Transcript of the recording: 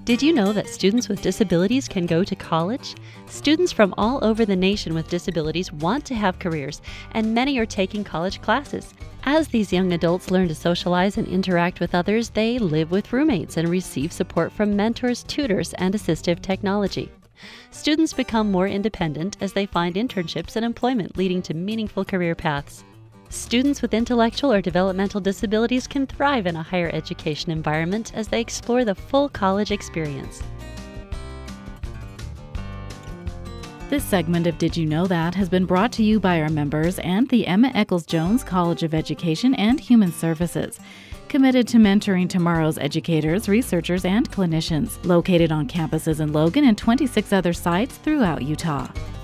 Did you know that students with disabilities can go to college? Students from all over the nation with disabilities want to have careers, and many are taking college classes. As these young adults learn to socialize and interact with others, they live with roommates and receive support from mentors, tutors, and assistive technology. Students become more independent as they find internships and employment, leading to meaningful career paths. Students with intellectual or developmental disabilities can thrive in a higher education environment as they explore the full college experience. This segment of Did You Know That has been brought to you by our members and the Emma Eccles-Jones College of Education and Human Services, committed to mentoring tomorrow's educators, researchers, and clinicians, located on campuses in Logan and 26 other sites throughout Utah.